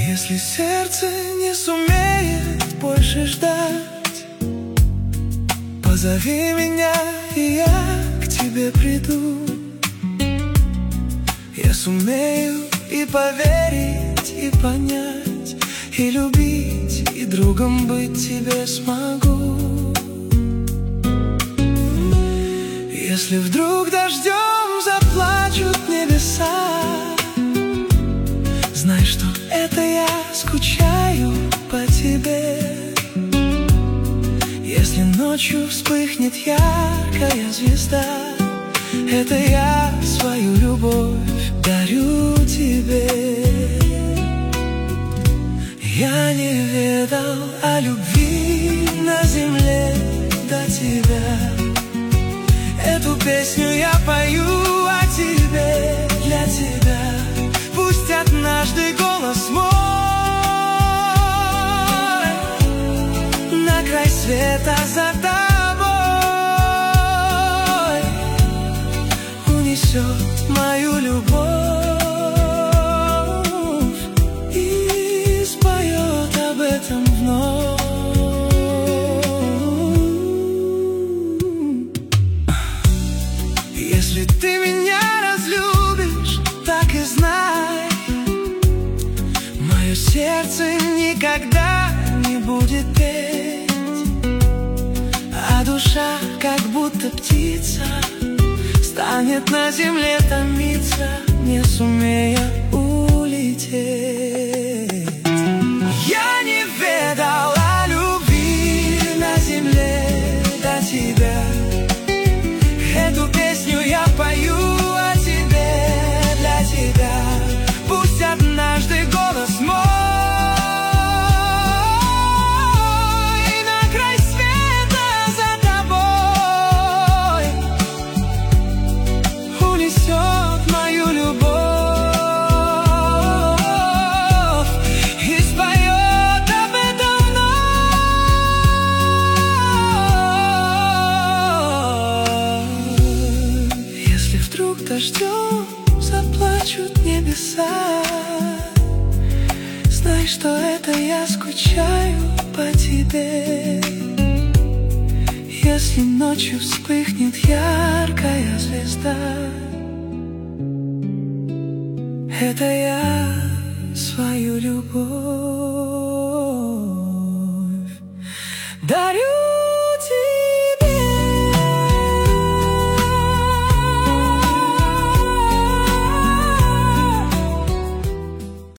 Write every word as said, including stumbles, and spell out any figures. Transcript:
Если сердце не сумеет больше ждать, позови меня, и я к тебе приду. Я сумею и поверить, и понять, и любить, и другом быть тебе смогу. Если вдруг дождем заплачут небеса, знай, что это я скучаю по тебе. Если ночью вспыхнет яркая звезда, это я свою любовь дарю тебе. Я не ведал о любви на земле до тебя. Эту песню я пою о тебе, для тебя. Пусть однажды голос мой на край света за тобой унесет мою любовь и споет об этом вновь. Если ты меня разлюбишь, так и знай, мое сердце никогда не будет петь, а душа, как будто птица, станет на земле томиться, не сумея улететь. Я не ведал о любви на земле до тебя. Эту песню я пою о тебе, для тебя. Пусть однажды голос мой на край света за тобой унесет мою любовь и споет об этом вновь. Если вдруг дождем заплачут небеса, знай, что это я скучаю по тебе. Если ночью вспыхнет яркая звезда, это я свою любовь